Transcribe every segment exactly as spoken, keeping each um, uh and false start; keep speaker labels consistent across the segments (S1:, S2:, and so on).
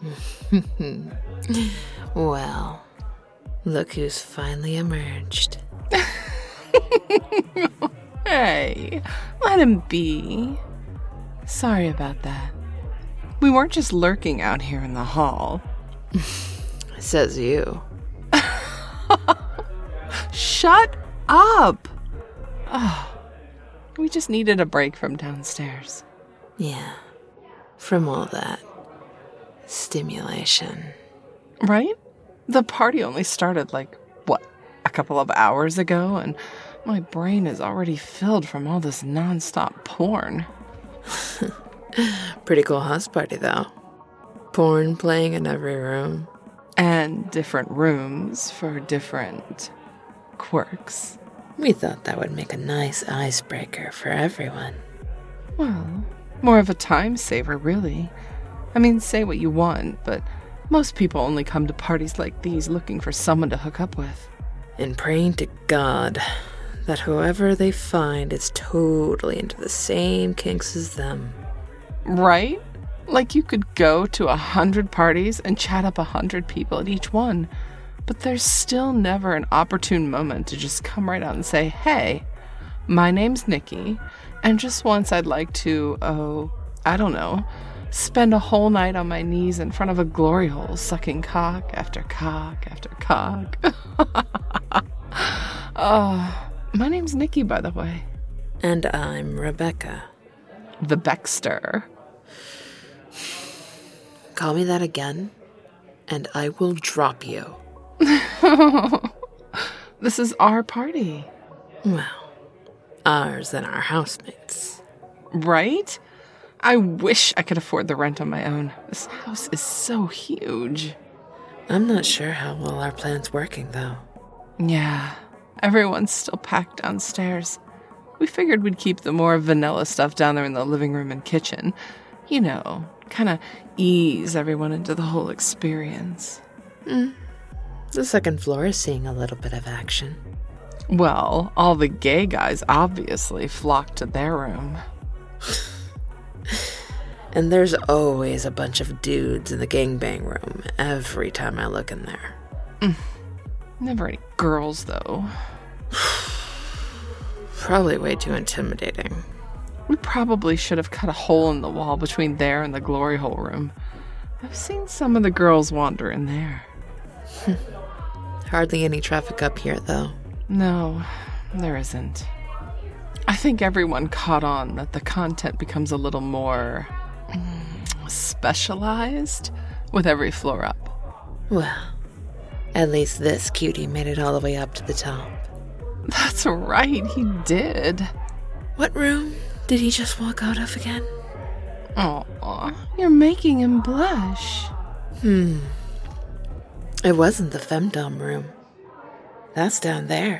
S1: Well, look who's finally emerged.
S2: Hey, let him be. Sorry about that. We weren't just lurking out here in the hall.
S1: Says you.
S2: Shut up! Oh, we just needed a break from downstairs.
S1: Yeah, from all that stimulation.
S2: Right? The party only started like, what, a couple of hours ago, and my brain is already filled from all this nonstop porn.
S1: Pretty cool house party, though. Porn playing in every room.
S2: And different rooms for different quirks.
S1: We thought that would make a nice icebreaker for everyone.
S2: Well, more of a time saver, really. I mean, say what you want, but most people only come to parties like these looking for someone to hook up with.
S1: And praying to God that whoever they find is totally into the same kinks as them.
S2: Right? Like you could go to a hundred parties and chat up a hundred people at each one, but there's still never an opportune moment to just come right out and say, hey, my name's Nikki, and just once I'd like to, oh, I don't know, spend a whole night on my knees in front of a glory hole, sucking cock after cock after cock. Oh, my name's Nikki, by the way.
S1: And I'm Rebecca.
S2: The Beckster.
S1: Call me that again, and I will drop you.
S2: This is our party.
S1: Well, ours and our housemates.
S2: Right? I wish I could afford the rent on my own. This house is so huge.
S1: I'm not sure how well our plan's working, though.
S2: Yeah, everyone's still packed downstairs. We figured we'd keep the more vanilla stuff down there in the living room and kitchen. You know, kind of ease everyone into the whole experience.
S1: Mm. The second floor is seeing a little bit of action.
S2: Well, all the gay guys obviously flocked to their room.
S1: And there's always a bunch of dudes in the gangbang room every time I look in there.
S2: Mm. Never any girls, though.
S1: Probably way too intimidating.
S2: We probably should have cut a hole in the wall between there and the glory hole room. I've seen some of the girls wander in there.
S1: Hardly any traffic up here, though.
S2: No, there isn't. I think everyone caught on that the content becomes a little more mm, specialized with every floor up.
S1: Well, at least this cutie made it all the way up to the top.
S2: That's right, he did.
S1: What room did he just walk out of again?
S2: Aw, you're making him blush.
S1: Hmm. It wasn't the femdom room. That's down there.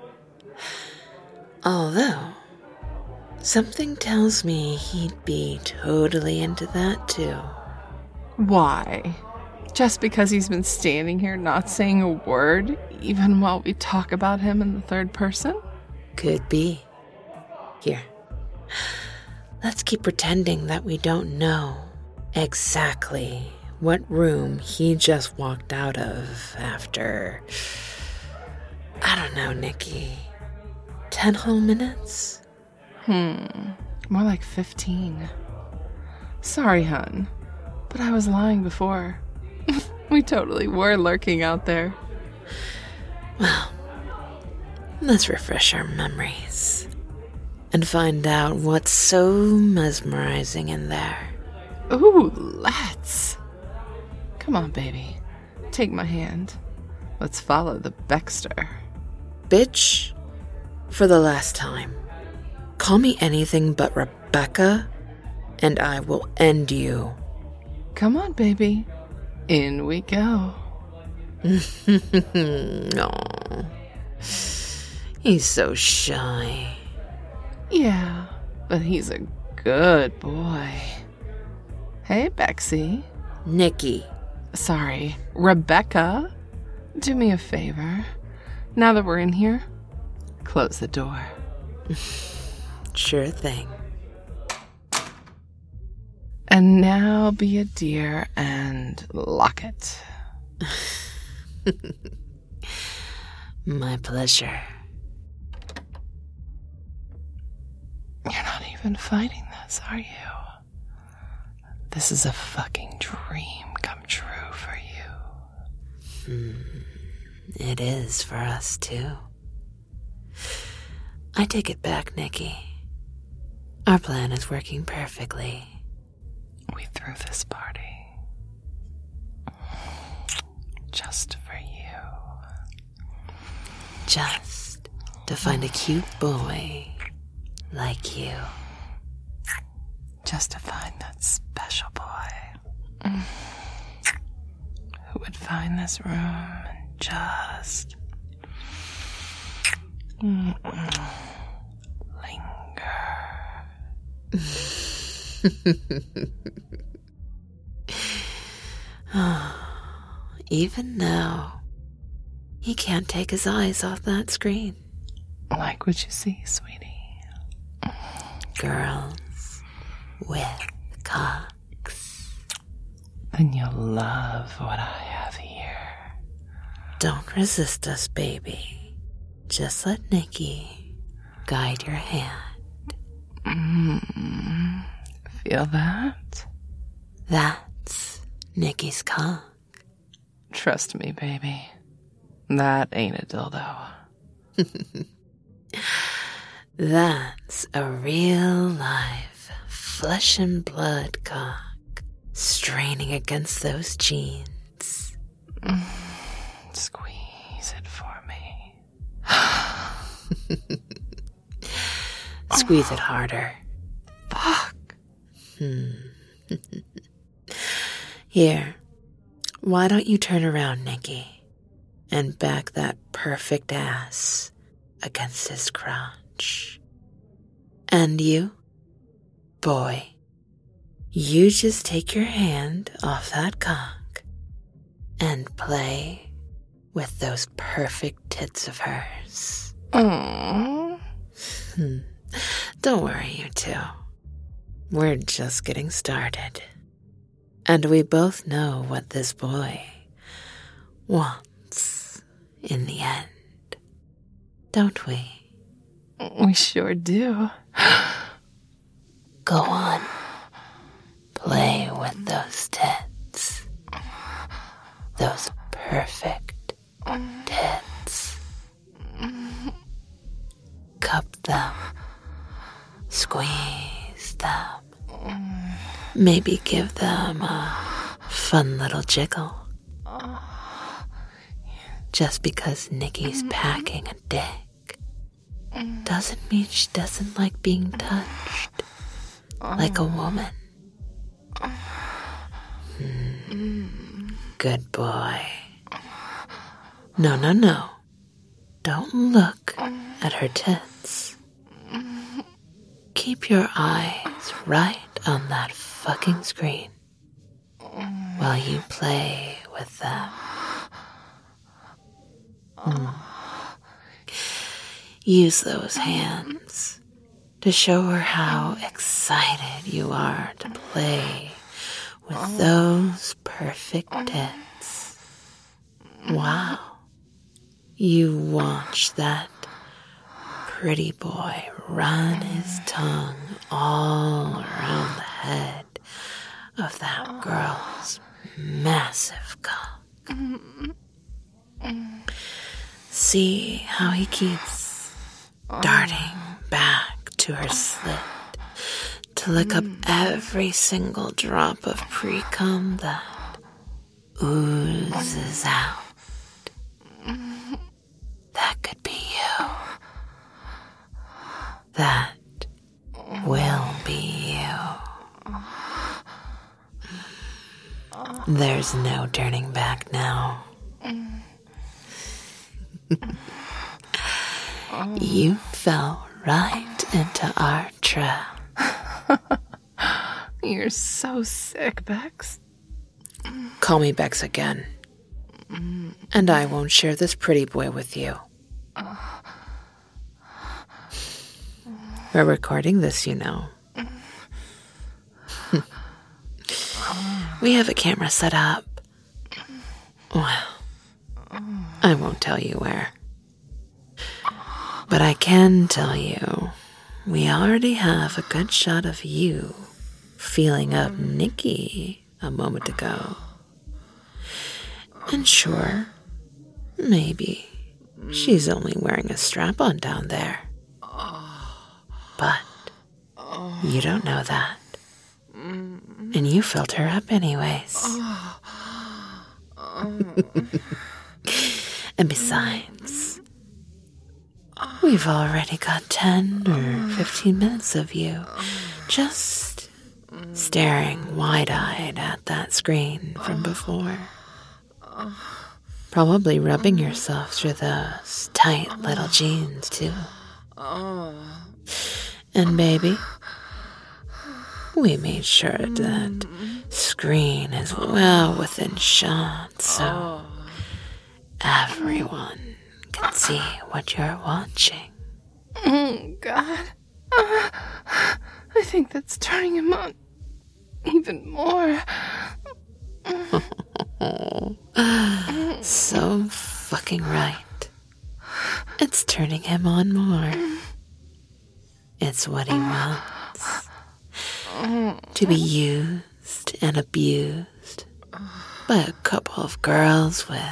S1: Although, something tells me he'd be totally into that too.
S2: Why? Just because he's been standing here not saying a word, even while we talk about him in the third person?
S1: Could be. Here. Let's keep pretending that we don't know exactly what room he just walked out of after, I don't know, Nikki, ten whole minutes?
S2: Hmm, more like fifteen. Sorry, hun, but I was lying before. We totally were lurking out there.
S1: Well, let's refresh our memories and find out what's so mesmerizing in there.
S2: Ooh, let's. Come on, baby. Take my hand. Let's follow the Beckster.
S1: Bitch, for the last time, call me anything but Rebecca, and I will end you.
S2: Come on, baby. In we go.
S1: Aw. He's so shy.
S2: Yeah, but he's a good boy. Hey, Bexy.
S1: Nikki.
S2: Sorry, Rebecca. Do me a favor. Now that we're in here, close the door.
S1: Sure thing.
S2: And now be a dear and lock it.
S1: My pleasure.
S2: You're not even fighting this, are you? This is a fucking dream come true for you.
S1: Hmm. It is for us, too. I take it back, Nikki. Our plan is working perfectly.
S2: We threw this party just for you.
S1: Just to find a cute boy like you.
S2: Just to find that special boy who would find this room and just linger.
S1: Even now, he can't take his eyes off that screen.
S2: Like what you see, sweetie.
S1: Girls with cocks.
S2: Then you'll love what I have here.
S1: Don't resist us, baby. Just let Nikki guide your hand.
S2: Mm, feel that?
S1: That's Nikki's cock.
S2: Trust me, baby. That ain't a dildo.
S1: That's a real live flesh and blood cock straining against those jeans.
S2: Mm, squeeze it for me.
S1: Squeeze it harder.
S2: Fuck.
S1: Hmm. Here, why don't you turn around, Nikki, and back that perfect ass against his crotch. And you, boy, you just take your hand off that cock and play with those perfect tits of hers.
S2: Aww.
S1: Hmm. Don't worry, you two. We're just getting started. And we both know what this boy wants in the end. Don't we?
S2: We sure do.
S1: Go on. Play with those tits. Those perfect tits. Cup them. Squeeze them. Maybe give them a fun little jiggle. Just because Nikki's packing a dick doesn't mean she doesn't like being touched like a woman. Hmm. Good boy. No, no, no. Don't look at her tits. Keep your eyes right on that fucking screen while you play with them. Mm. Use those hands to show her how excited you are to play with those perfect tits. Wow. You watch that pretty boy run his tongue all around the head of that girl's massive cock. See how he keeps darting back to her slit to lick up every single drop of pre-cum that oozes out. That could be you. That will be you. There's no turning back now. You fell right into our trap.
S2: You're so sick, Bex.
S1: Call me Bex again. And I won't share this pretty boy with you. We're recording this, you know. We have a camera set up. Well, I won't tell you where. But I can tell you, we already have a good shot of you feeling up Nikki a moment ago. And sure, maybe she's only wearing a strap-on down there. But you don't know that. And you filled her up anyways. And besides, we've already got ten or fifteen minutes of you just staring wide-eyed at that screen from before. Probably rubbing yourself through those tight little jeans, too. And baby, we made sure that screen is well within shot, so everyone can see what you're watching.
S2: Oh, God. Uh, I think that's turning him on even more.
S1: So fucking right. It's turning him on more. It's what he wants. To be used and abused by a couple of girls with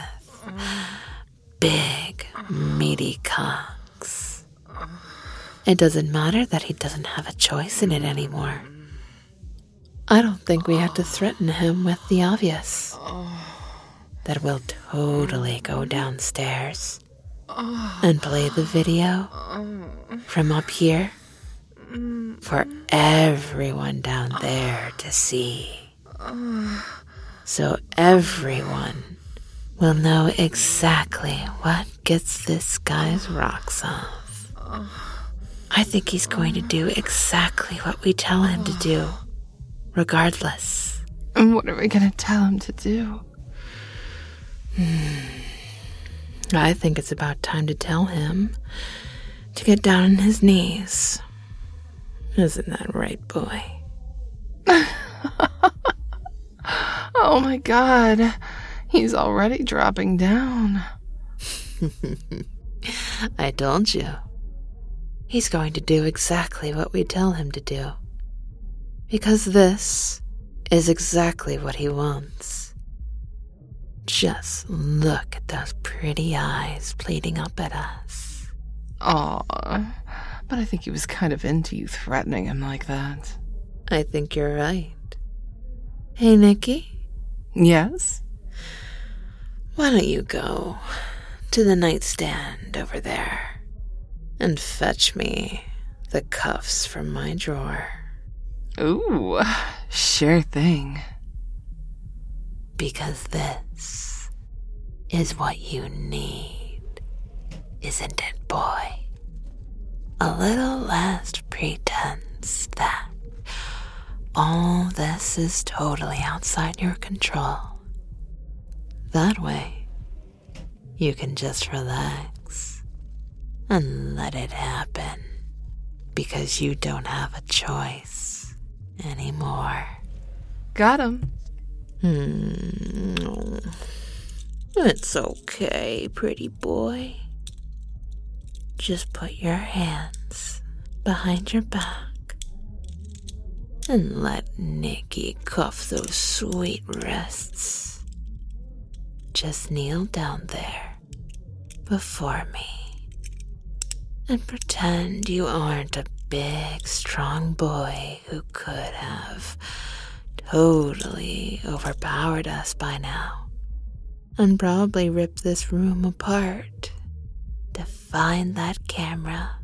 S1: big, meaty cocks. It doesn't matter that he doesn't have a choice in it anymore. I don't think we have to threaten him with the obvious. That we'll totally go downstairs and play the video from up here for everyone down there to see. So everyone will know exactly what gets this guy's rocks off. I think he's going to do exactly what we tell him to do, regardless.
S2: And what are we going to tell him to do?
S1: Hmm. I think it's about time to tell him to get down on his knees. Isn't that right, boy?
S2: Oh my God. He's already dropping down.
S1: I told you. He's going to do exactly what we tell him to do. Because this is exactly what he wants. Just look at those pretty eyes pleading up at us.
S2: Aw, but I think he was kind of into you threatening him like that.
S1: I think you're right. Hey, Nikki?
S2: Yes?
S1: Why don't you go to the nightstand over there and fetch me the cuffs from my drawer?
S2: Ooh, sure thing.
S1: Because this is what you need, isn't it, boy? A little less pretense that all this is totally outside your control. That way, you can just relax and let it happen because you don't have a choice anymore.
S2: Got him.
S1: Hmm. It's okay, pretty boy. Just put your hands behind your back and let Nikki cuff those sweet wrists. Just kneel down there before me and pretend you aren't a big, strong boy who could have totally overpowered us by now and probably ripped this room apart to find that camera.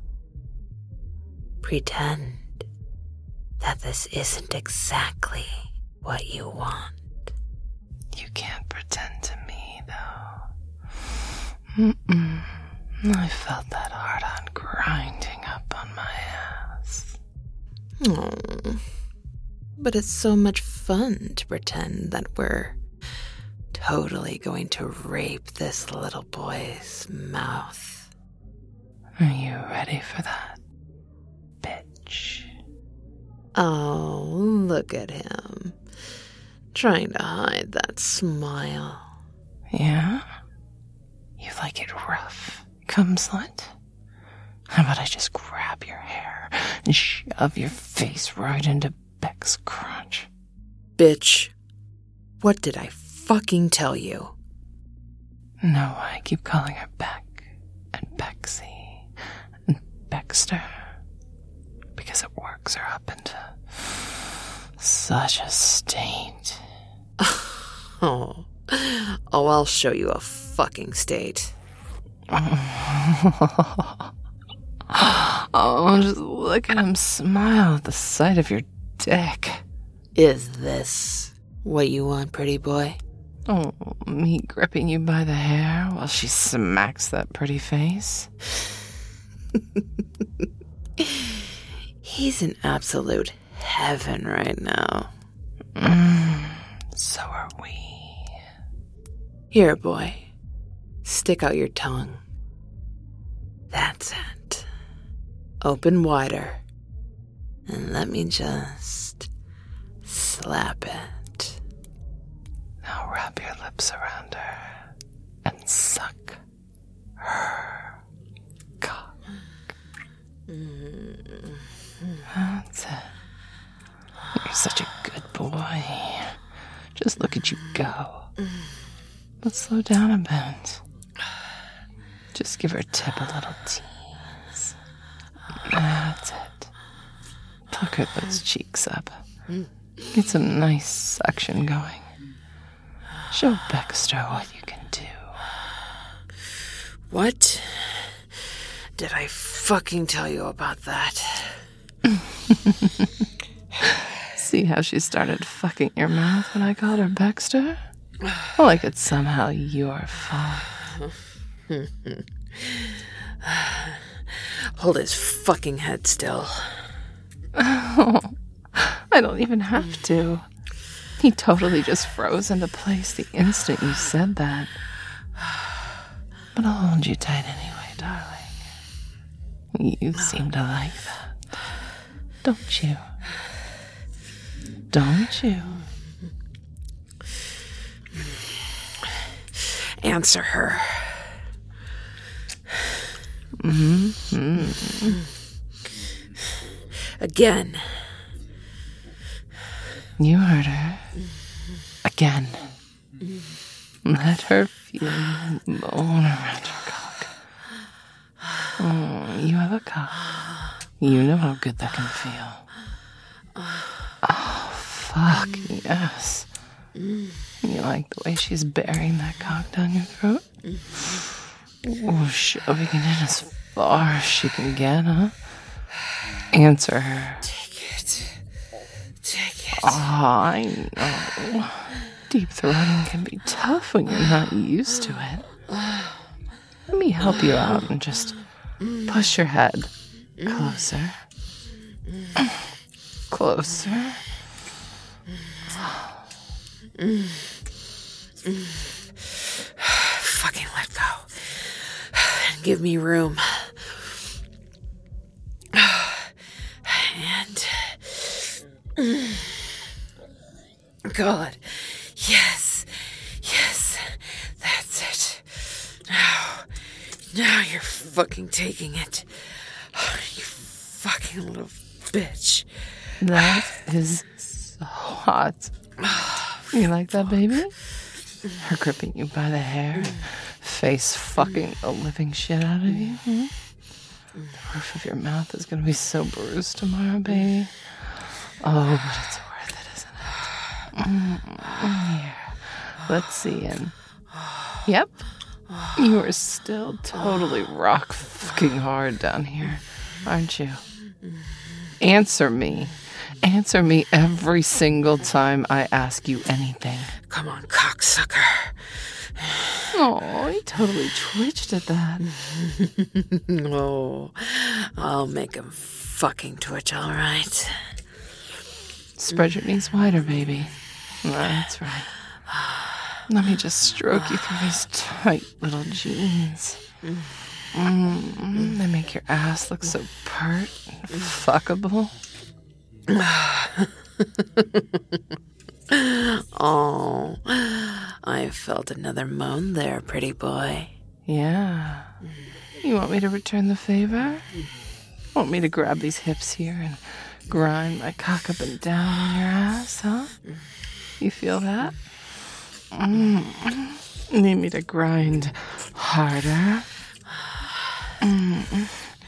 S1: Pretend that this isn't exactly what you want.
S2: You can't pretend to me, though. Mm-mm. I felt that hard-on grinding up on my ass.
S1: Oh, but it's so much fun to pretend that we're totally going to rape this little boy's mouth.
S2: Are you ready for that, bitch?
S1: Oh, look at him. trying to hide that smile.
S2: Yeah? You like it rough, cum slut? How about I just grab your hair and shove your face right into Beck's crotch?
S1: Bitch, what did I fucking tell you?
S2: No, I keep calling her Beck and Bexy and Baxter because it works her up into such a state.
S1: Oh, oh, I'll show you a fucking state.
S2: Oh, just look at him smile at the sight of your dick.
S1: Is this what you want, pretty boy?
S2: Oh, me gripping you by the hair while she smacks that pretty face?
S1: He's in absolute heaven right now.
S2: Mm, so are we.
S1: Here, boy. Stick out your tongue. That's it. Open wider. And let me just slap it.
S2: Now wrap your lips around her and suck her cock.
S1: Mm-hmm.
S2: That's it. You're such a good boy. Just look at you go. Let's slow down a bit. Just give her tip a little tease. That's it. Pucker those cheeks up. Get some nice suction going. Show Baxter what you can do.
S1: What did I fucking tell you about that?
S2: See how she started fucking your mouth when I called her Baxter? Like it's somehow your fault.
S1: Hold his fucking head still.
S2: Oh, I don't even have to. He totally just froze into place the instant you said that. But I'll hold you tight anyway, darling. You seem to like that. Don't you? Don't you?
S1: Answer her.
S2: Mm-hmm.
S1: Again.
S2: You heard her. Again. Let her feel you moan around your cock. Oh, you have a cock. You know how good that can feel. Oh, fuck, yes. You like the way she's burying that cock down your throat? Oh, shoving it in as far as she can get, huh? Answer her.
S1: Take it. Take it.
S2: Oh, I know. Deep throating can be tough when you're not used to it. Let me help you out and just push your head closer. Closer.
S1: Fucking let go. And give me room. And... God. Yes. Yes. That's it. Now. Now you're fucking taking it. You fucking little bitch.
S2: That is so hot. You like that, baby? Her gripping you by the hair, face fucking the living shit out of you. Hmm? The roof of your mouth is gonna be so bruised tomorrow, baby. Oh, but it's worth it, isn't it? Mm-hmm. Here, let's see. And yep, you are still totally rock fucking hard down here, aren't you? Answer me. Answer me every single time I ask you anything.
S1: Come on, cocksucker.
S2: Oh, he totally twitched at that.
S1: Oh, I'll make him fucking twitch, all right.
S2: Spread your knees wider, baby. That's right. Let me just stroke you through these tight little jeans. Mm, they make your ass look so pert and fuckable.
S1: Oh, I felt another moan there, pretty boy.
S2: Yeah. You want me to return the favor? Want me to grab these hips here and grind my cock up and down on your ass, huh? You feel that? Mm. Need me to grind harder? Mm.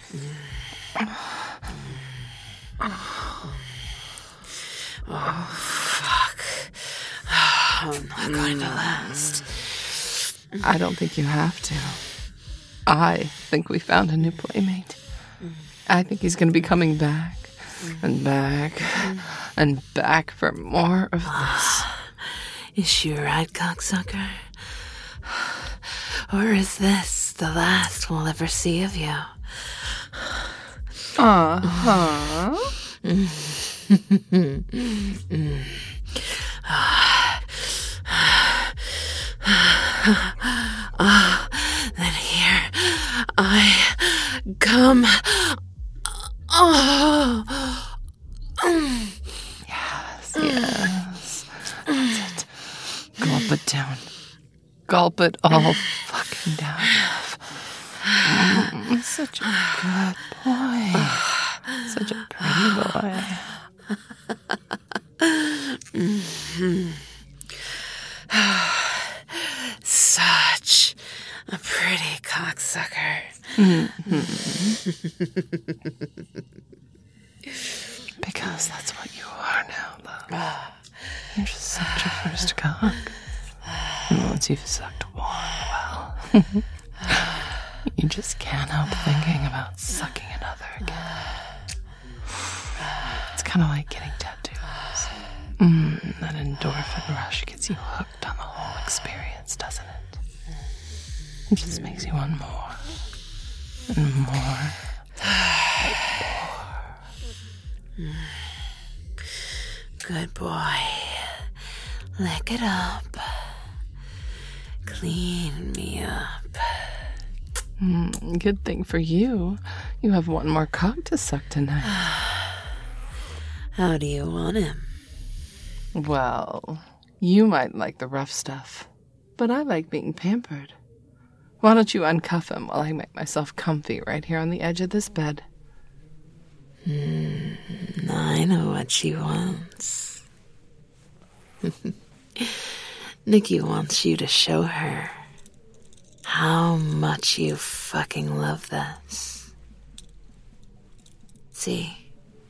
S1: Oh, fuck. I'm not going to last.
S2: I don't think you have to. I think we found a new playmate. I think he's going to be coming back and back and back for more of this.
S1: Is she right, cocksucker? Or is this the last we'll ever see of you?
S2: Uh-huh.
S1: Ah, then here I come. Oh.
S2: Yes, yes. That's it. Gulp it down. Gulp it all fucking down. Mm, such a good boy. Such a pretty boy.
S1: Mm-hmm. Such a pretty cocksucker.
S2: Mm-hmm. Because that's what you are now, love. You're just such a first cock. And once you've sucked one, well, you just can't help thinking about sucking another again. It's kind of like getting tattoos. Mm, that endorphin rush gets you hooked on the whole experience, doesn't it? It just makes you want more and more and more.
S1: Good boy. Lick it up. Clean me up.
S2: Mm, good thing for you. You have one more cock to suck tonight.
S1: How do you want him?
S2: Well, you might like the rough stuff, but I like being pampered. Why don't you uncuff him while I make myself comfy right here on the edge of this bed?
S1: Mm, I know what she wants. Nikki wants you to show her how much you fucking love this. See,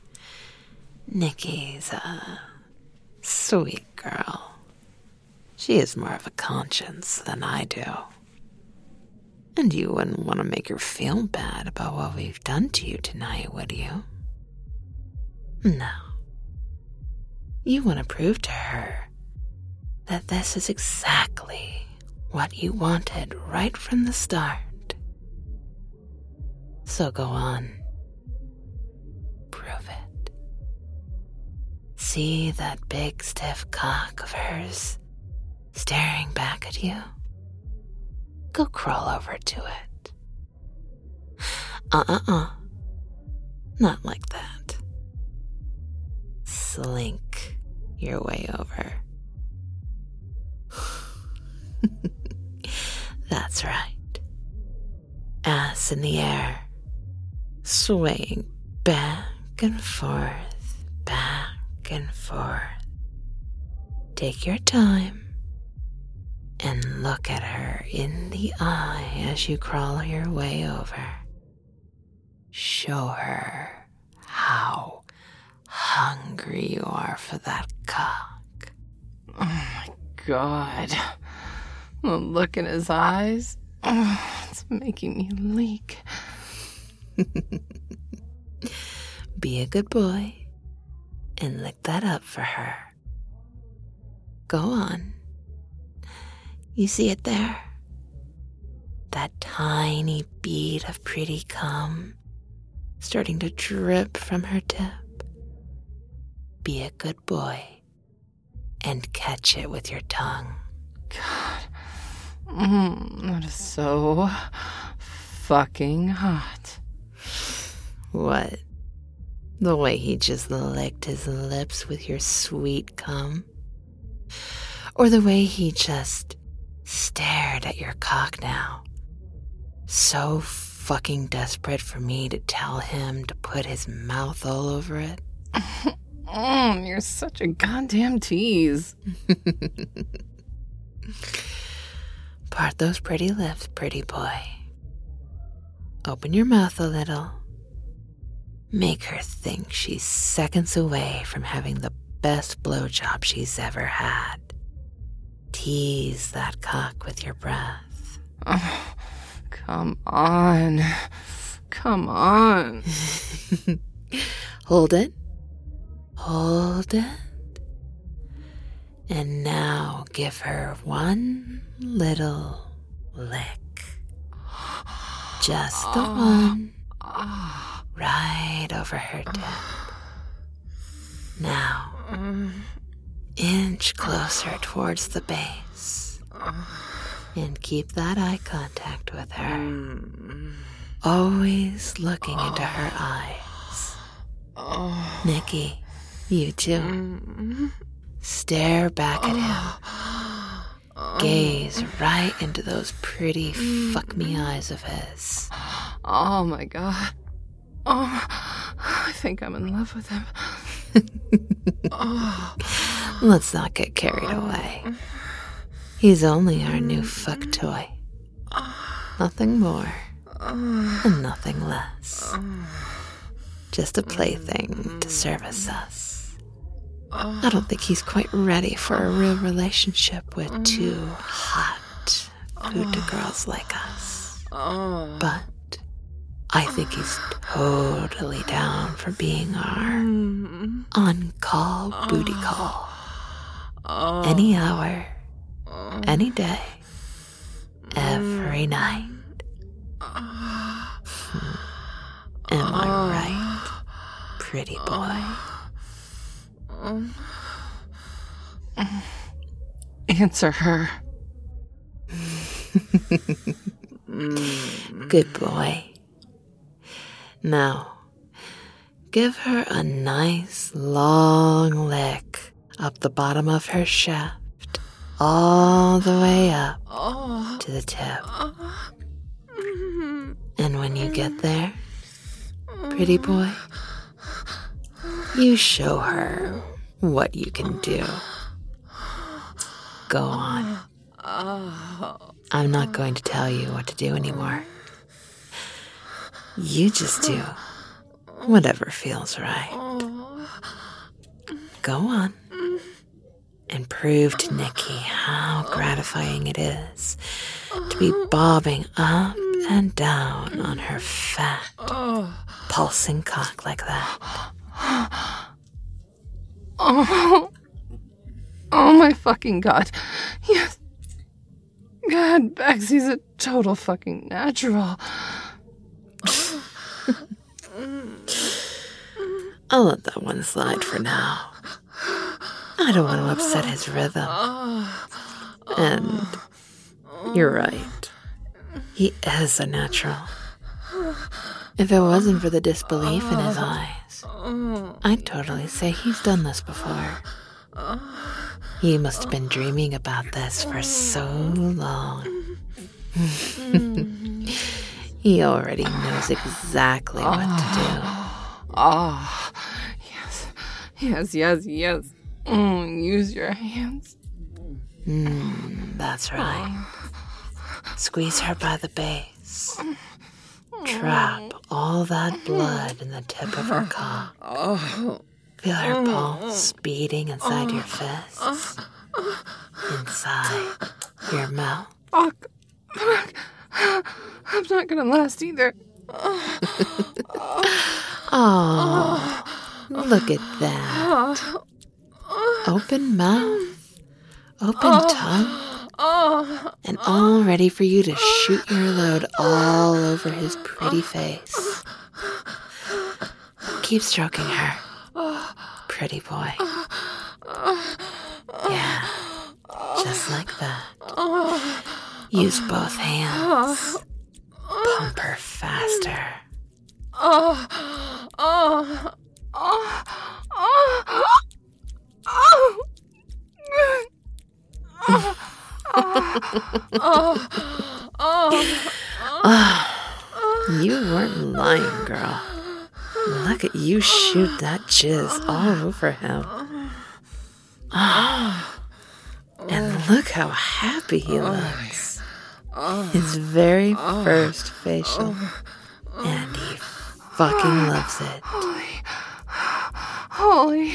S1: Nikki's a sweet girl. She has more of a conscience than I do. And you wouldn't want to make her feel bad about what we've done to you tonight, would you? No. You want to prove to her that this is exactly what you wanted right from the start. So go on. Prove it. See that big stiff cock of hers staring back at you? Go crawl over to it. Uh-uh-uh. Not like that. Slink your way over. That's right. Ass in the air, swaying back and forth, back and forth. Take your time and look at her in the eye as you crawl your way over. Show her how hungry you are for that cock.
S2: Oh my God. The look in his eyes, oh, it's making me leak.
S1: Be a good boy and lick that up for her. Go on. You see it there? That tiny bead of pretty cum starting to drip from her tip. Be a good boy and catch it with your tongue.
S2: God. Mm, that is so fucking hot.
S1: What? The way he just licked his lips with your sweet cum? Or the way he just stared at your cock now. So fucking desperate for me to tell him to put his mouth all over it.
S2: Mm, you're such a goddamn tease.
S1: Part those pretty lips, pretty boy. Open your mouth a little. Make her think she's seconds away from having the best blowjob she's ever had. Tease that cock with your breath.
S2: Oh, come on. Come on.
S1: Hold it. Hold it. And now give her one little lick. Just the one. Right over her tip. Now, inch closer towards the base. And keep that eye contact with her. Always looking into her eyes. Nikki, you too. Stare back at him. Gaze right into those pretty fuck me eyes of his.
S2: Oh my god. Oh, I think I'm in love with him.
S1: Oh. Let's not get carried away. He's only our new fuck toy. Nothing more and nothing less. Just a plaything to service us. I don't think he's quite ready for a real relationship with two hot good girls like us. But I think he's totally down for being our on-call booty call. Any hour, any day, every night. Am I right, pretty boy?
S2: Answer her.
S1: Good boy. Now, give her a nice long lick up the bottom of her shaft, all the way up to the tip. And when you get there, pretty boy, you show her what you can do. Go on. I'm not going to tell you what to do anymore. You just do whatever feels right. Go on and prove to Nikki how gratifying it is to be bobbing up and down on her fat, pulsing cock like that.
S2: Oh, oh my fucking god. Yes. God, Bexy's a total fucking natural.
S1: I'll let that one slide for now. I don't want to upset his rhythm. And you're right. He is a natural. If it wasn't for the disbelief in his eyes, I'd totally say he's done this before. He must have been dreaming about this for so long. He already knows exactly what to do.
S2: Oh, yes, yes, yes, yes. Mm, use your hands.
S1: Mm, that's right. Squeeze her by the base. Trap all that blood in the tip of her cock. Feel her pulse beating inside your fists. Inside your mouth.
S2: Fuck. Fuck. I'm not gonna last either.
S1: Oh, look at that. Open mouth, open tongue, and all ready for you to shoot your load all over his pretty face. Keep stroking her, pretty boy. Yeah, just like that. Use both hands. Pump her faster.
S2: Oh, oh, oh, oh, oh. oh, oh,
S1: Oh, you weren't lying, girl. Look at you shoot that jizz all over him. Oh, and look how happy he looks. His very first facial. And he fucking loves it.
S2: Holy.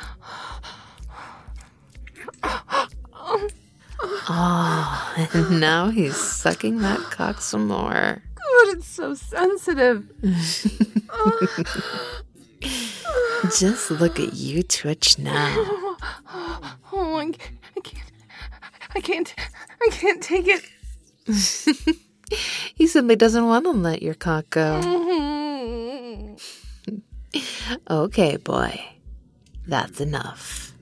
S1: Oh, and now he's sucking that cock some more.
S2: God, it's so sensitive.
S1: Just look at you twitch now.
S2: Oh, I can't, I can't, I can't take it.
S1: He simply doesn't want to let your cock go. Okay, boy. That's enough.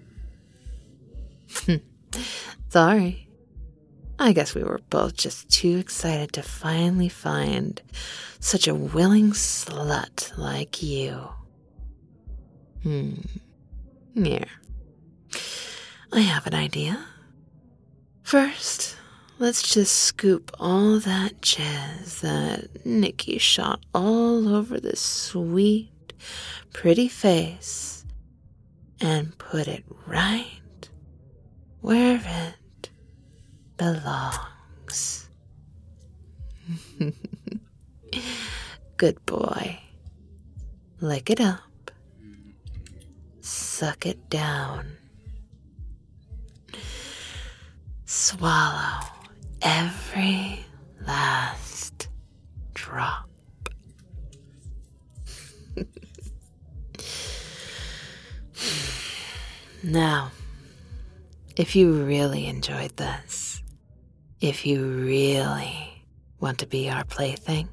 S1: Sorry. I guess we were both just too excited to finally find such a willing slut like you. Hmm. Here. I have an idea. First, let's just scoop all that jizz that Nikki shot all over this sweet, pretty face and put it right where it belongs. Good boy. Lick it up. Suck it down. Swallow every last drop. Now, if you really enjoyed this, if you really want to be our plaything,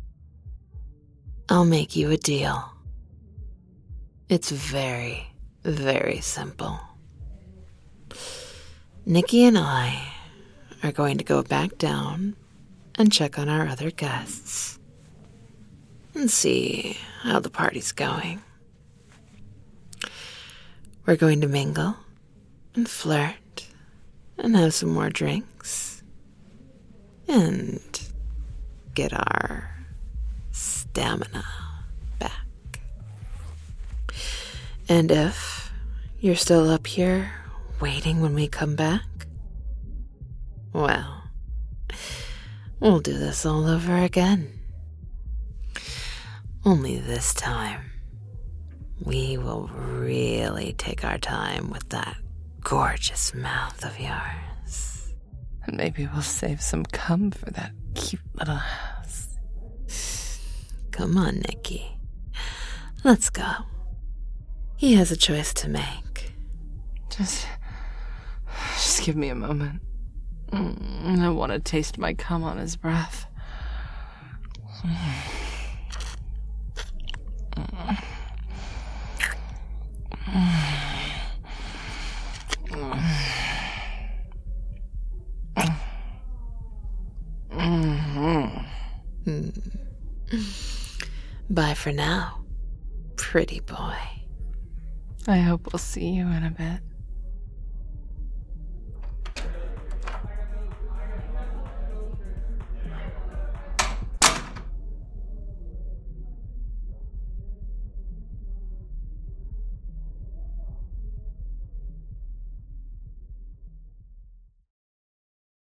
S1: I'll make you a deal. It's very, very simple. Nikki and I are going to go back down and check on our other guests and see how the party's going. We're going to mingle and flirt and have some more drinks and get our stamina back. And if you're still up here waiting when we come back, well, we'll do this all over again. Only this time, we will really take our time with that gorgeous mouth of yours.
S2: And maybe we'll save some cum for that cute little house.
S1: Come on, Nikki. Let's go. He has a choice to make.
S2: Just, just give me a moment. Mm, I want to taste my cum on his breath. Mm. Mm.
S1: Mm-hmm. Bye for now, pretty boy.
S2: I hope we'll see you in a bit.